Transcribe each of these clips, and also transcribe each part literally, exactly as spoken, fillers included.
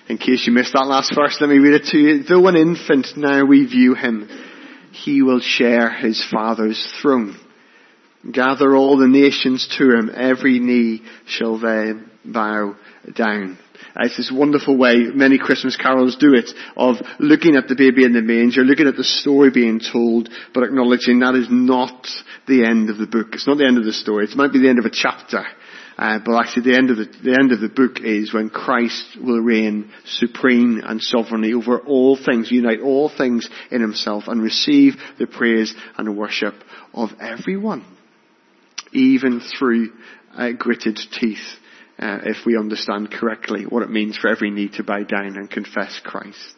In case you missed that last verse, let me read it to you. Though an infant, now we view him. He will share his Father's throne. Gather all the nations to him. Every knee shall then bow down. It's this wonderful way many Christmas carols do it, of looking at the baby in the manger, looking at the story being told, but acknowledging that is not the end of the book. It's not the end of the story. It might be the end of a chapter, uh, but actually the end of the, the end of the book is when Christ will reign supreme and sovereignly over all things, unite all things in himself, and receive the praise and worship of everyone, even through uh, gritted teeth. Uh, if we understand correctly what it means for every knee to bow down and confess Christ.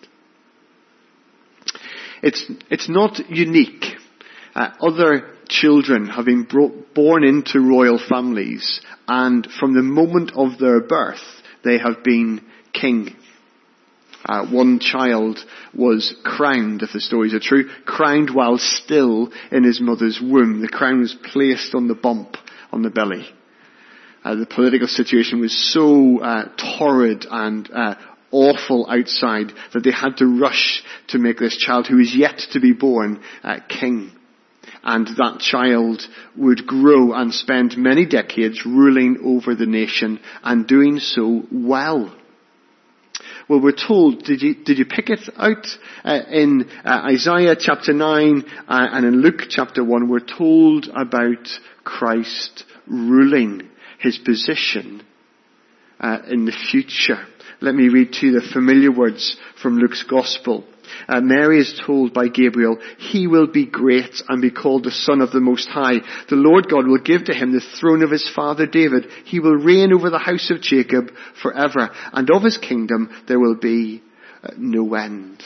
It's, it's not unique. Uh, other children have been brought, born into royal families, and from the moment of their birth, they have been king. Uh, one child was crowned, if the stories are true, crowned while still in his mother's womb. The crown was placed on the bump on the belly. Uh, the political situation was so uh, torrid and uh, awful outside that they had to rush to make this child, who is yet to be born, uh, king. And that child would grow and spend many decades ruling over the nation, and doing so well. Well, we're told, did you, did you pick it out? Uh, in uh, Isaiah chapter nine uh, and in Luke chapter one, we're told about Christ ruling, his position uh, in the future. Let me read to you the familiar words from Luke's Gospel. Uh, Mary is told by Gabriel, he will be great and be called the Son of the Most High. The Lord God will give to him the throne of his father David. He will reign over the house of Jacob forever, and of his kingdom there will be uh, no end.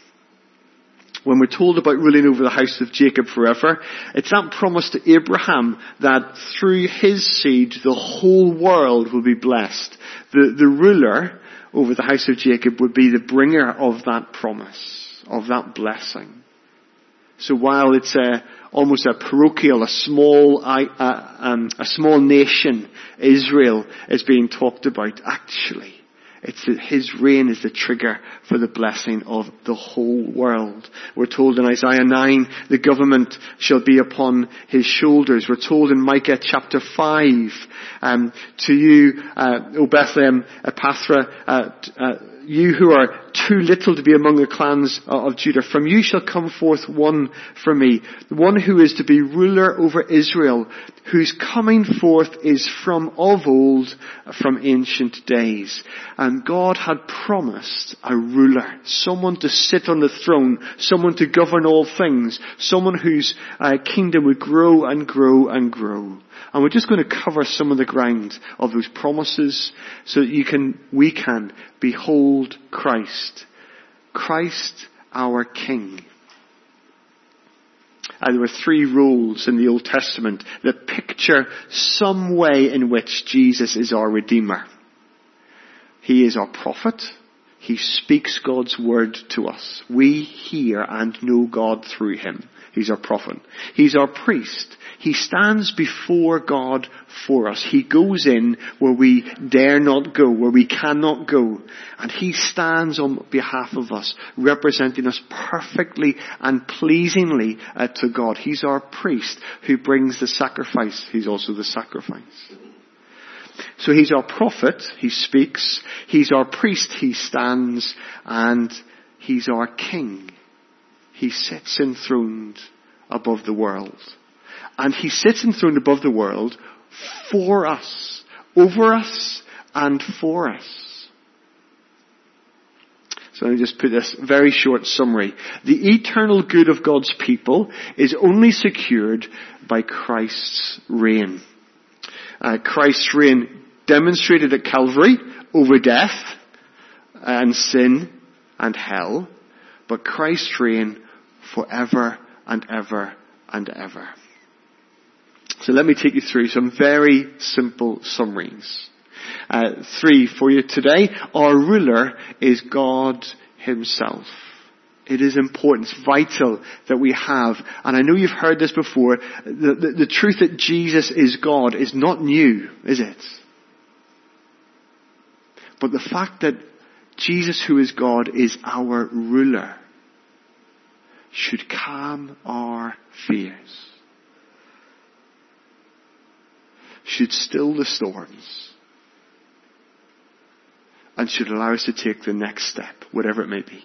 When we're told about ruling over the house of Jacob forever, it's that promise to Abraham that through his seed the whole world will be blessed. The, the ruler over the house of Jacob would be the bringer of that promise, of that blessing. So while it's a, almost a parochial, a small, uh, um, a small nation, Israel is being talked about, actually, it's his reign is the trigger for the blessing of the whole world. We're told in Isaiah nine, the government shall be upon his shoulders. We're told in Micah chapter five, um, to you, uh, O Bethlehem Ephrathah, uh, uh, you who are too little to be among the clans of Judah, from you shall come forth one from me, one who is to be ruler over Israel, whose coming forth is from of old, from ancient days. And God had promised a ruler, someone to sit on the throne, someone to govern all things, someone whose uh, kingdom would grow and grow and grow. And we're just going to cover some of the ground of those promises so that you can, we can behold Christ. Christ our King. Uh, there were three roles in the Old Testament that picture some way in which Jesus is our Redeemer. He is our prophet. He speaks God's word to us. We hear and know God through him. He's our prophet. He's our priest. He stands before God for us. He goes in where we dare not go, where we cannot go. And he stands on behalf of us, representing us perfectly and pleasingly uh, to God. He's our priest who brings the sacrifice. He's also the sacrifice. So he's our prophet, he speaks. He's our priest, he stands. And he's our king. He sits enthroned above the world. And he sits enthroned above the world for us, over us, and for us. So let me just put this very short summary. The eternal good of God's people is only secured by Christ's reign. Uh, Christ's reign demonstrated at Calvary over death and sin and hell, but Christ's reign forever and ever and ever. So let me take you through some very simple summaries. Uh, three for you today. Our ruler is God himself. It is important, it's vital that we have, and I know you've heard this before, the, the, the truth that Jesus is God is not new, is it? But the fact that Jesus, who is God, is our ruler, should calm our fears, should still the storms, and should allow us to take the next step, whatever it may be.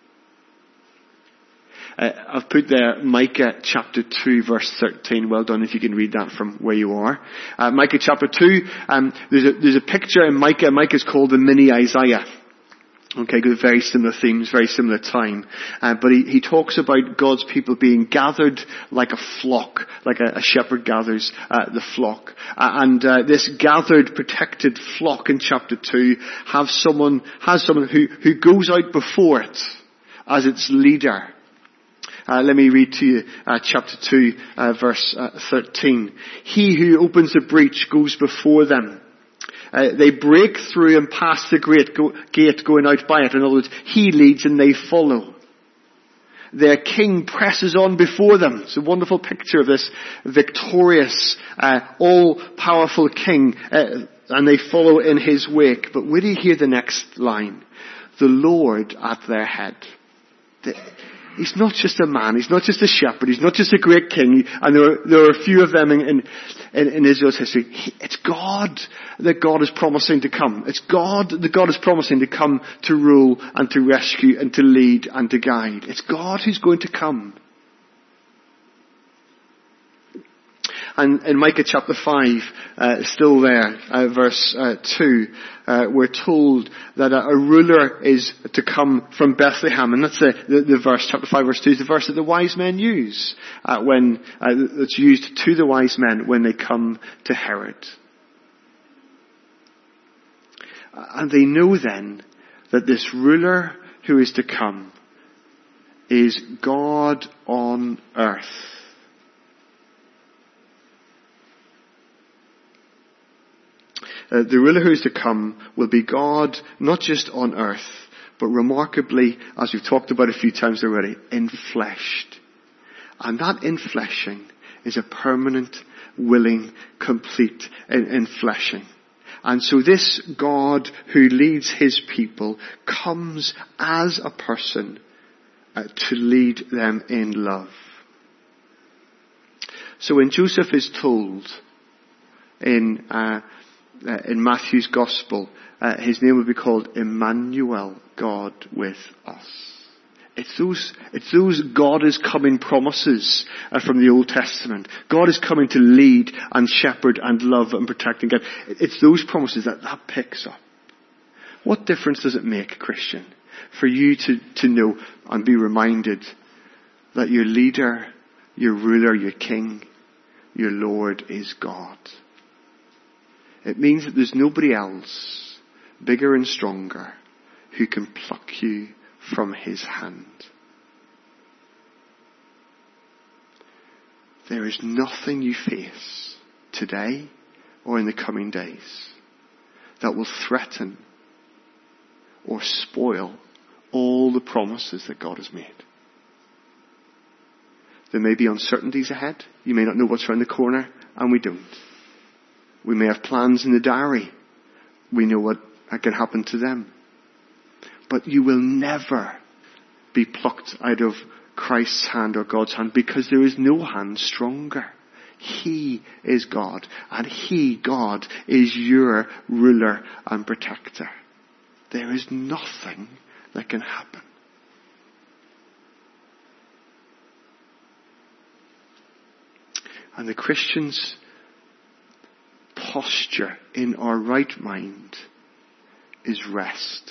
Uh, I've put there Micah chapter two verse thirteen. Well done if you can read that from where you are. Uh, Micah chapter two, um, there's a, there's a picture in Micah. Micah's called the mini Isaiah. Okay, good, very similar themes, very similar time. Uh, but he, he talks about God's people being gathered like a flock, like a, a shepherd gathers uh, the flock. Uh, and uh, this gathered, protected flock in chapter two have someone, has someone who, who goes out before it as its leader. Uh, let me read to you uh, chapter two, uh, verse uh, thirteen. He who opens the breach goes before them. Uh, they break through and pass the great go- gate going out by it. In other words, he leads and they follow. Their king presses on before them. It's a wonderful picture of this victorious, uh, all-powerful king. Uh, and they follow in his wake. But where do you hear the next line? The Lord at their head. The, He's not just a man. He's not just a shepherd. He's not just a great king. And there are, there are a few of them in, in, in Israel's history. He, it's God that God is promising to come. It's God that God is promising to come to rule and to rescue and to lead and to guide. It's God who's going to come. And in Micah chapter five, uh, still there, uh, verse uh, two, uh, we're told that a, a ruler is to come from Bethlehem. And that's the, the, the verse, chapter five verse two, is the verse that the wise men use, uh, when, uh, that's used to the wise men when they come to Herod. And they know then that this ruler who is to come is God on earth. Uh, the ruler who is to come will be God, not just on earth, but remarkably, as we've talked about a few times already, infleshed. And that infleshing is a permanent, willing, complete infleshing. And so this God who leads his people comes as a person uh, to lead them in love. So when Joseph is told in uh, Uh, in Matthew's Gospel, uh, his name will be called Emmanuel, God with us. It's those, it's those God is coming promises uh, from the Old Testament. God is coming to lead and shepherd and love and protect and guide. It's those promises that that picks up. What difference does it make, Christian, for you to, to know and be reminded that your leader, your ruler, your king, your Lord is God? It means that there's nobody else bigger and stronger who can pluck you from his hand. There is nothing you face today or in the coming days that will threaten or spoil all the promises that God has made. There may be uncertainties ahead. You may not know what's around the corner, and we don't. We may have plans in the diary. We know what can happen to them. But you will never be plucked out of Christ's hand or God's hand, because there is no hand stronger. He is God, and He, God, is your ruler and protector. There is nothing that can happen. And the Christian's posture in our right mind is rest.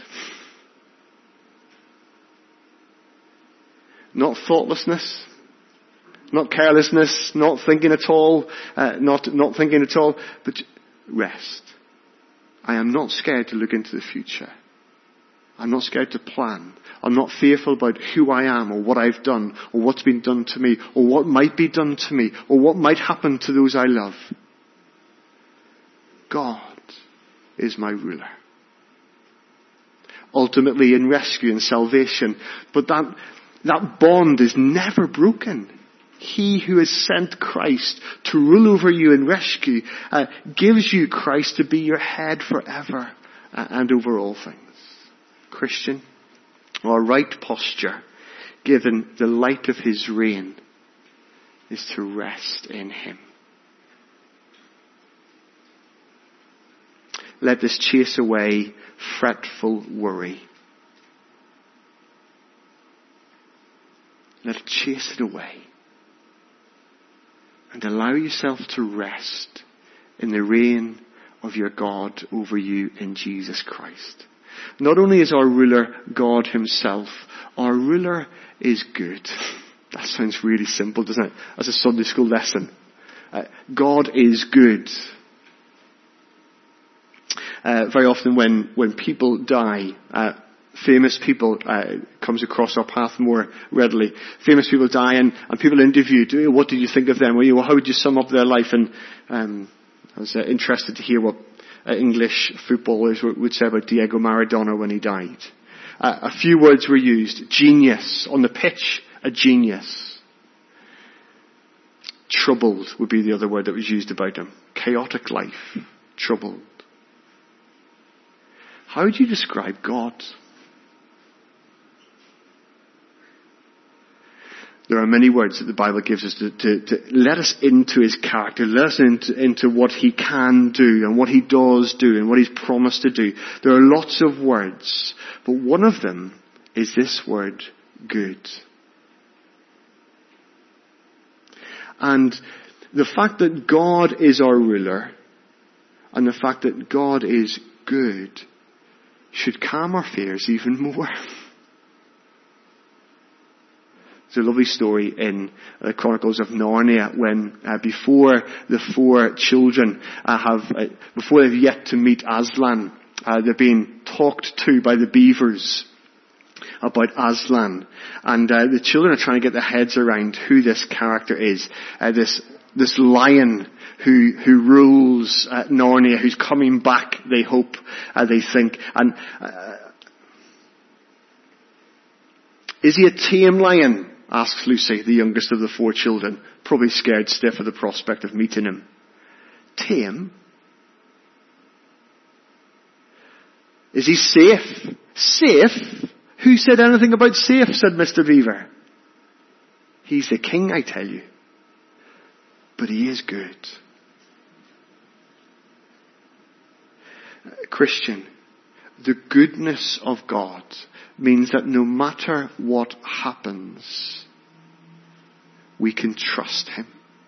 Not thoughtlessness, not carelessness, not thinking at all, uh, not not thinking at all, but rest. I am not scared to look into the future. I'm not scared to plan. I'm not fearful about who I am or what I've done or what's been done to me or what might be done to me or what might happen to those I love. God is my ruler. Ultimately in rescue and salvation. But that, that bond is never broken. He who has sent Christ to rule over you and rescue uh, gives you Christ to be your head forever uh, and over all things. Christian, our right posture, given the light of his reign, is to rest in him. Let this chase away fretful worry. Let it chase it away. And allow yourself to rest in the reign of your God over you in Jesus Christ. Not only is our ruler God himself, our ruler is good. That sounds really simple, doesn't it? As a Sunday school lesson. Uh, God is good. Uh, very often when, when people die, uh, famous people uh, comes across our path more readily. Famous people die and, and people interviewed, what did you think of them? Well, how would you sum up their life? And um, I was uh, interested to hear what uh, English footballers would say about Diego Maradona when he died. Uh, a few words were used. Genius. On the pitch, a genius. Troubled would be the other word that was used about him. Chaotic life. Troubled. How would you describe God? There are many words that the Bible gives us to, to, to let us into his character, let us into, into what he can do and what he does do and what he's promised to do. There are lots of words, but one of them is this word, good. And the fact that God is our ruler and the fact that God is good should calm our fears even more. There's a lovely story in the Chronicles of Narnia when, uh, before the four children uh, have, uh, before they've yet to meet Aslan, uh, they're being talked to by the beavers about Aslan. And uh, the children are trying to get their heads around who this character is. Uh, this this lion who who rules uh, Narnia, who's coming back, they hope, uh, they think. And uh, is he a tame lion? Asks Lucy, the youngest of the four children, probably scared stiff at the prospect of meeting him. Tame? Is he safe? Safe? Who said anything about safe, said Mister Beaver. He's the king, I tell you. But he is good. Christian, the goodness of God means that no matter what happens, we can trust him.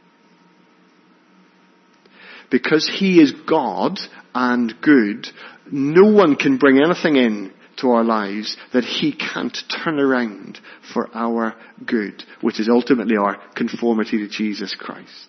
Because he is God and good, no one can bring anything in to our lives that he can't turn around for our good, which is ultimately our conformity to Jesus Christ.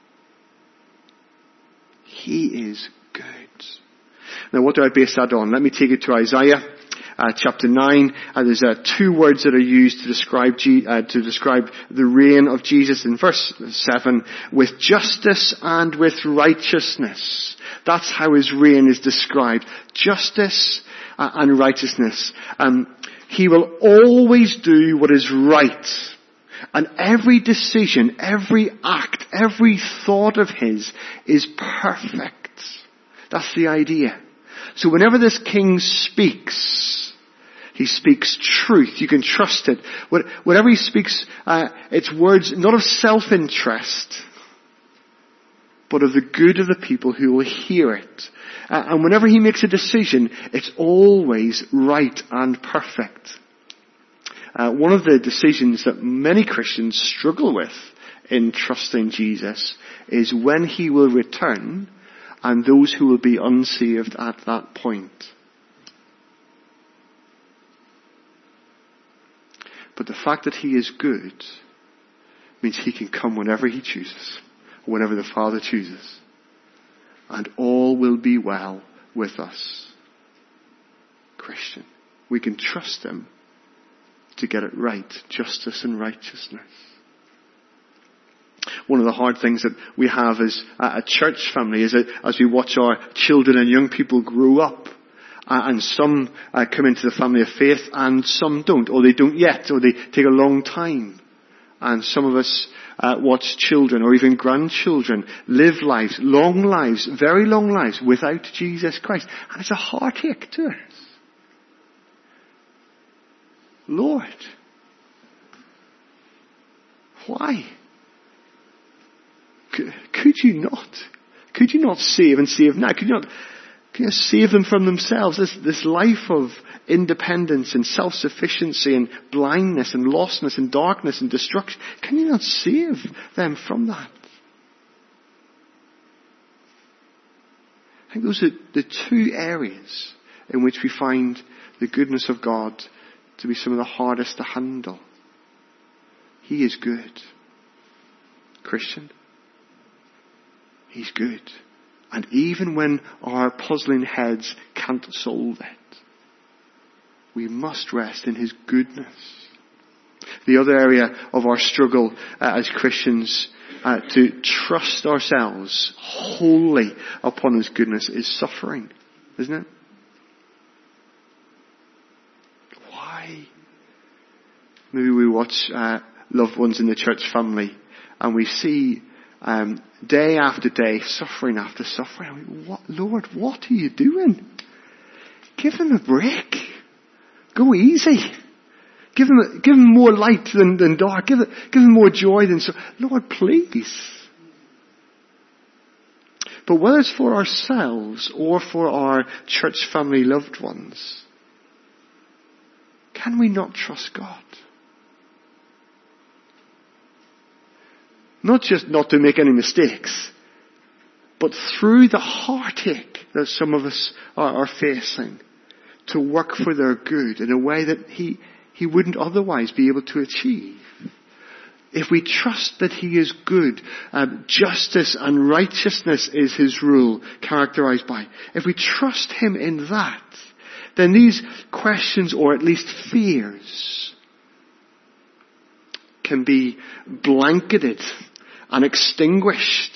He is good. Now, what do I base that on? Let me take you to Isaiah uh, chapter nine. Uh, there's uh, two words that are used to describe G- uh, to describe the reign of Jesus. In verse seven, with justice and with righteousness. That's how his reign is described. Justice uh, and righteousness. Um, he will always do what is right. And every decision, every act, every thought of his is perfect. That's the idea. So whenever this king speaks, he speaks truth. You can trust it. Whatever he speaks, uh, it's words not of self-interest, but of the good of the people who will hear it. Uh, and whenever he makes a decision, it's always right and perfect. Uh, one of the decisions that many Christians struggle with in trusting Jesus is when he will return and those who will be unsaved at that point. But the fact that he is good means he can come whenever he chooses, whenever the Father chooses. And all will be well with us. Christian, we can trust him to get it right, justice and righteousness. One of the hard things that we have as a church family is that as we watch our children and young people grow up, uh, and some uh, come into the family of faith and some don't, or they don't yet, or they take a long time. And some of us uh, watch children or even grandchildren live lives, long lives, very long lives without Jesus Christ. And it's a heartache to us. Lord, why? Could, could you not? Could you not save and save now? Could you not, could you not save them from themselves? This, this life of independence and self-sufficiency and blindness and lostness and darkness and destruction. Can you not save them from that? I think those are the two areas in which we find the goodness of God to be some of the hardest to handle. He is good. Christian, He's good. And even when our puzzling heads can't solve it, we must rest in His goodness. The other area of our struggle uh, as Christians uh, to trust ourselves wholly upon His goodness is suffering, isn't it? Why? Maybe we watch uh, loved ones in the church family and we see um, day after day, suffering after suffering. I mean, what, Lord, what are you doing? Give them a break. Go easy. Give them, give them more light than, than dark. Give, it, give them more joy than so. Lord, please. But whether it's for ourselves or for our church family loved ones, can we not trust God? Not just not to make any mistakes, but through the heartache that some of us are, are facing, to work for their good in a way that He, He wouldn't otherwise be able to achieve. If we trust that He is good, um, justice and righteousness is His rule, characterized by. If we trust Him in that, then these questions, or at least fears, can be blanketed and extinguished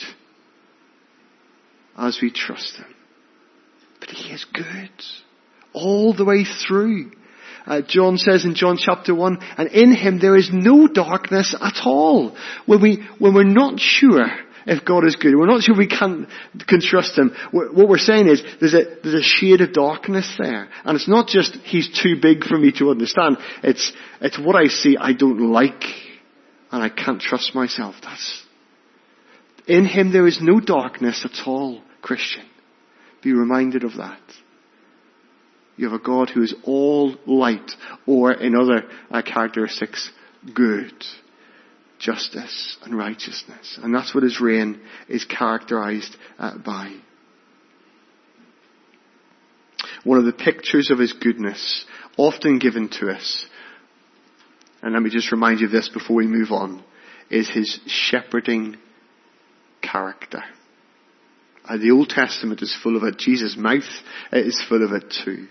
as we trust Him. But He is good all the way through. Uh, John says in John chapter one, and in Him there is no darkness at all. When we, when we're not sure if God is good, we're not sure we can, can trust Him, what we're saying is there's a, there's a shade of darkness there. And it's not just He's too big for me to understand. It's, it's what I see I don't like and I can't trust myself. That's, in Him there is no darkness at all, Christian. Be reminded of that. You have a God who is all light, or in other uh, characteristics, good, justice and righteousness. And that's what His reign is characterized uh, by. One of the pictures of His goodness often given to us, and let me just remind you of this before we move on, is His shepherding character. Uh, the Old Testament is full of it. Jesus' mouth is full of it too.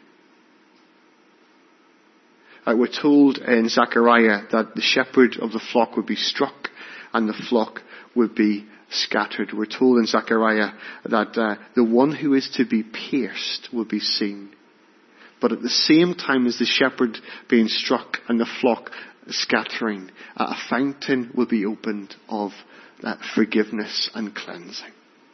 Uh, we're told in Zechariah that the shepherd of the flock would be struck and the flock would be scattered. We're told in Zechariah that uh, the one who is to be pierced will be seen. But at the same time as the shepherd being struck and the flock scattering, uh, a fountain will be opened of uh, forgiveness and cleansing.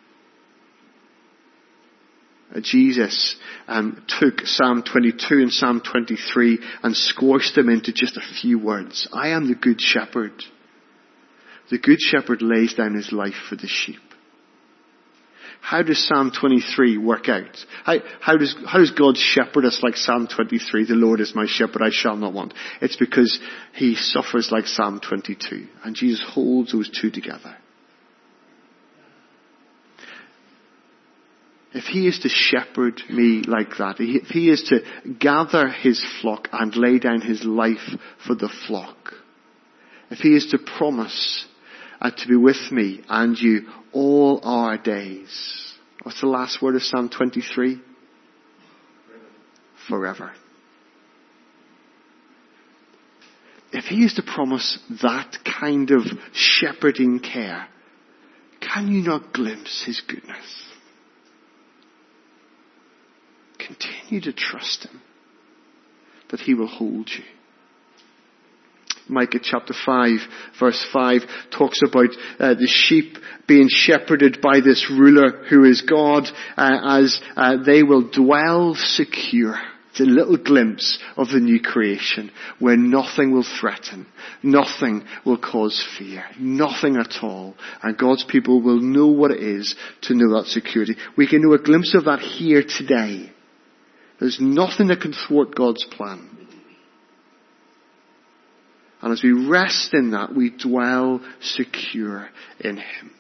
Jesus um, took Psalm twenty-two and Psalm twenty-three and squashed them into just a few words. I am the good shepherd. The good shepherd lays down his life for the sheep. How does Psalm twenty-three work out? How, how does how does God shepherd us like Psalm twenty-three? The Lord is my shepherd, I shall not want. It's because He suffers like Psalm twenty-two. And Jesus holds those two together. If He is to shepherd me like that, if He is to gather His flock and lay down His life for the flock, if He is to promise uh, to be with me and you all our days, what's the last word of Psalm twenty-three? Forever. If He is to promise that kind of shepherding care, can you not glimpse His goodness? Continue to trust Him that He will hold you. Micah chapter five verse five talks about uh, the sheep being shepherded by this ruler who is God uh, as uh, they will dwell secure. It's a little glimpse of the new creation where nothing will threaten, nothing will cause fear, nothing at all. And God's people will know what it is to know that security. We can know a glimpse of that here today. There's nothing that can thwart God's plan. And as we rest in that, we dwell secure in Him.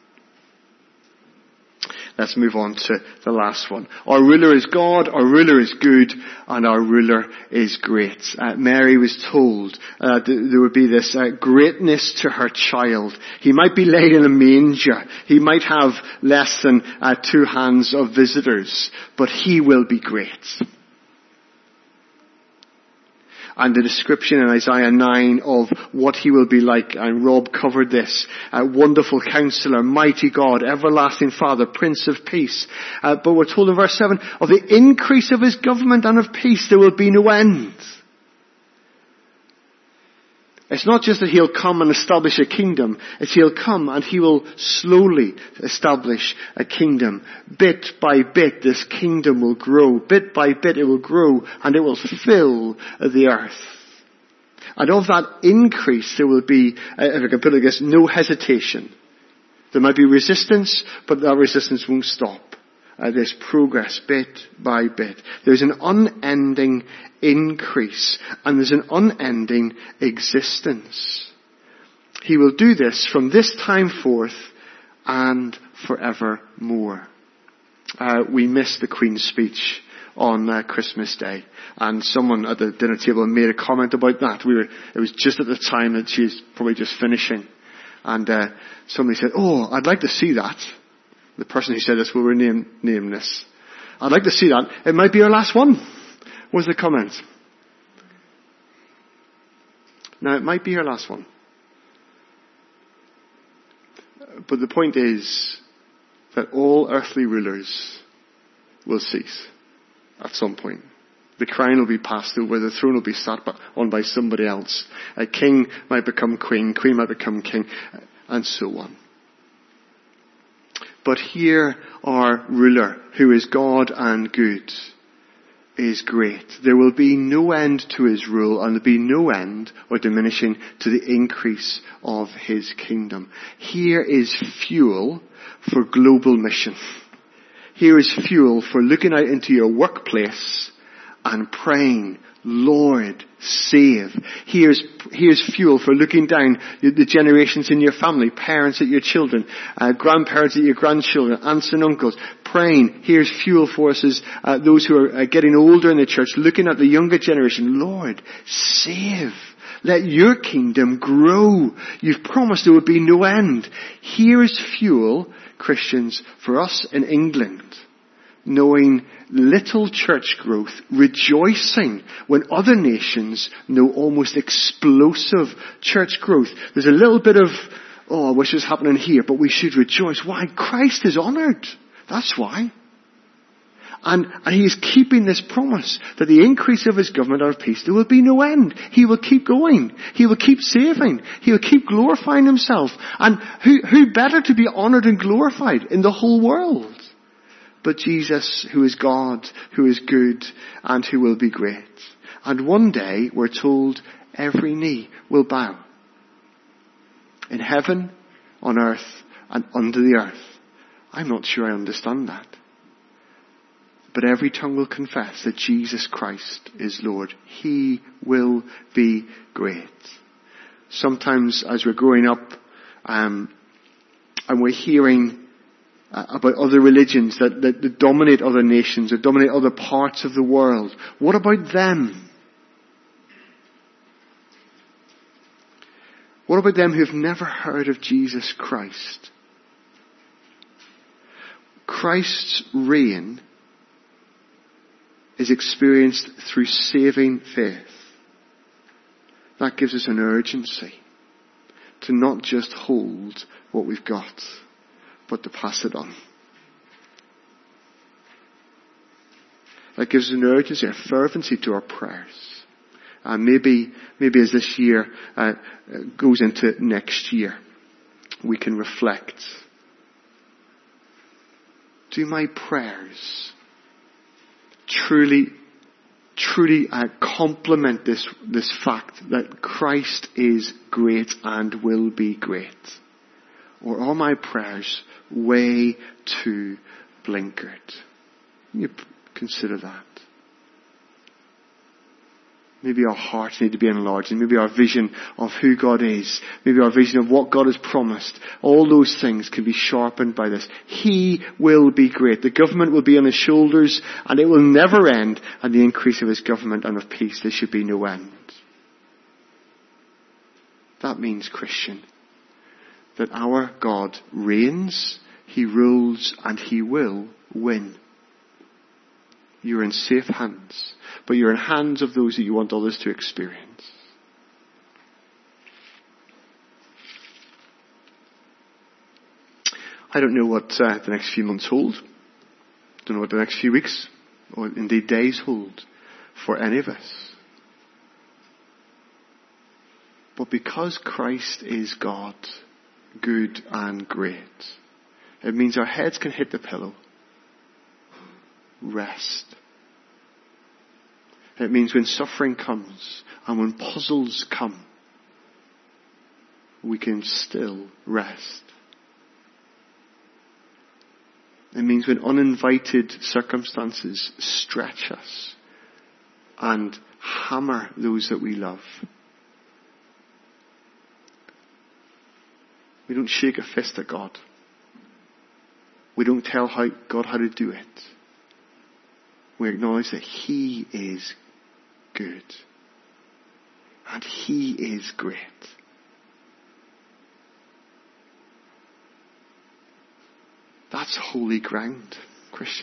Let's move on to the last one. Our ruler is God, our ruler is good, and our ruler is great. Uh, Mary was told uh, th- there would be this uh, greatness to her child. He might be laid in a manger. He might have less than uh, two hands of visitors, but he will be great. And the description in Isaiah nine of what he will be like, and Rob covered this, uh, wonderful counselor, mighty God, everlasting Father, Prince of Peace. Uh, but we're told in verse seven, of the increase of his government and of peace there will be no end. It's not just that he'll come and establish a kingdom. It's he'll come and he will slowly establish a kingdom. Bit by bit, this kingdom will grow. Bit by bit, it will grow and it will fill the earth. And of that increase, there will be, if I can put it like this, no hesitation. There might be resistance, but that resistance won't stop. Uh, there's progress bit by bit. There's an unending increase and there's an unending existence. He will do this from this time forth and forevermore. Uh, we missed the Queen's speech on uh, Christmas Day, and someone at the dinner table made a comment about that. We were, it was just at the time that she's probably just finishing, and uh, somebody said, "Oh, I'd like to see that." The person who said this will rename name this. I'd like to see that. It might be our last one, was the comment. Now, it might be our last one. But the point is that all earthly rulers will cease at some point. The crown will be passed over, the throne will be sat on by somebody else. A king might become queen, queen might become king, and so on. But here our ruler, who is God and good, is great. There will be no end to his rule, and there will be no end or diminishing to the increase of his kingdom. Here is fuel for global mission. Here is fuel for looking out into your workplace and praying, Lord, save. Here's, here's fuel for looking down the generations in your family, parents at your children, uh, grandparents at your grandchildren, aunts and uncles, praying. Here's fuel for us as uh, those who are uh, getting older in the church, looking at the younger generation. Lord, save. Let your kingdom grow. You've promised there would be no end. Here is fuel, Christians, for us in England, knowing little church growth, rejoicing when other nations know almost explosive church growth. There's a little bit of, oh, I wish it was happening here, but we should rejoice. Why? Christ is honoured. That's why. And, and he is keeping this promise that the increase of his government and of peace, there will be no end. He will keep going. He will keep saving. He will keep glorifying himself. And who, who better to be honoured and glorified in the whole world? But Jesus, who is God, who is good, and who will be great. And one day, we're told, every knee will bow. In heaven, on earth, and under the earth. I'm not sure I understand that. But every tongue will confess that Jesus Christ is Lord. He will be great. Sometimes as we're growing up, um, and we're hearing uh, about other religions that, that, that dominate other nations, that dominate other parts of the world. What about them? What about them who have never heard of Jesus Christ? Christ's reign is experienced through saving faith. That gives us an urgency to not just hold what we've got, but to pass it on. That gives us an urgency, a fervency to our prayers. And maybe, maybe as this year uh, goes into next year, we can reflect. Do my prayers truly, truly uh, complement this, this fact that Christ is great and will be great? Or are my prayers way too blinkered? You consider that. Maybe our hearts need to be enlarged, and maybe our vision of who God is, maybe our vision of what God has promised, all those things can be sharpened by this. He will be great. The government will be on his shoulders, and it will never end, and the increase of his government and of peace, there should be no end. That means, Christian, that our God reigns, he rules, and he will win. You're in safe hands, but you're in hands of those that you want others to experience. I don't know what uh, the next few months hold. Don't know what the next few weeks, or indeed days, hold for any of us. But because Christ is God, good and great, it means our heads can hit the pillow. Rest. It means when suffering comes and when puzzles come, we can still rest. It means when uninvited circumstances stretch us and hammer those that we love, we don't shake a fist at God. We don't tell how God how to do it. We acknowledge that he is good. And he is great. That's holy ground, Christian.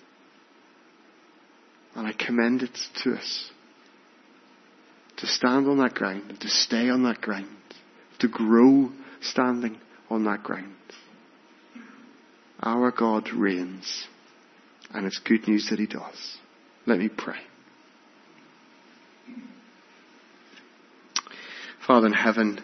And I commend it to us. To stand on that ground, and to stay on that ground. To grow standing on that ground. Our God reigns. And it's good news that he does. Let me pray. Father in heaven,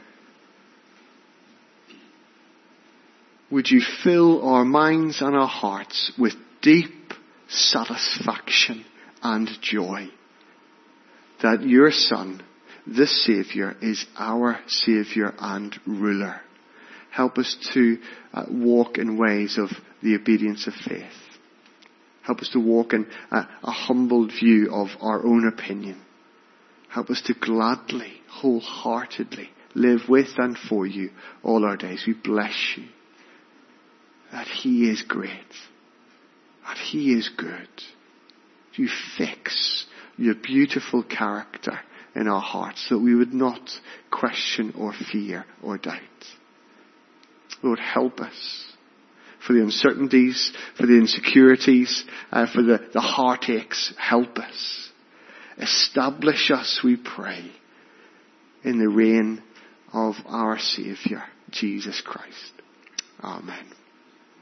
would you fill our minds and our hearts with deep satisfaction and joy that your Son, the Saviour, is our Saviour and ruler. Help us to uh, walk in ways of the obedience of faith. Help us to walk in a, a humbled view of our own opinion. Help us to gladly, wholeheartedly live with and for you all our days. We bless you that he is great, that he is good. You fix your beautiful character in our hearts so that we would not question or fear or doubt. Lord, help us. For the uncertainties, for the insecurities, uh, for the, the heartaches, help us. Establish us, we pray, in the reign of our Saviour, Jesus Christ. Amen.